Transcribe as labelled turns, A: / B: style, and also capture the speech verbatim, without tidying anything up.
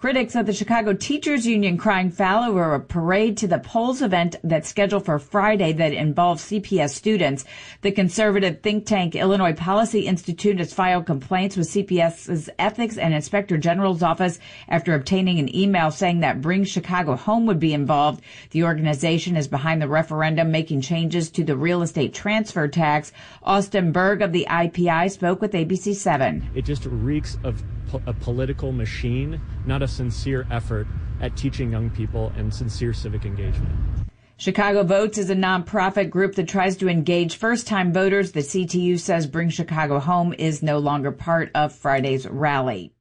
A: Critics of the Chicago Teachers Union crying foul over a parade to the polls event that's scheduled for Friday that involves C P S students. The conservative think tank Illinois Policy Institute has filed complaints with C P S's Ethics and Inspector General's office after obtaining an email saying that Bring Chicago Home would be involved. The organization is behind the referendum making changes to the real estate transfer tax. Austin Berg of the I P I spoke with A B C seven.
B: It just reeks of po- a political machine, not a sincere effort at teaching young people and sincere civic engagement.
A: Chicago Votes is a nonprofit group that tries to engage first-time voters. The C T U says Bring Chicago Home is no longer part of Friday's rally.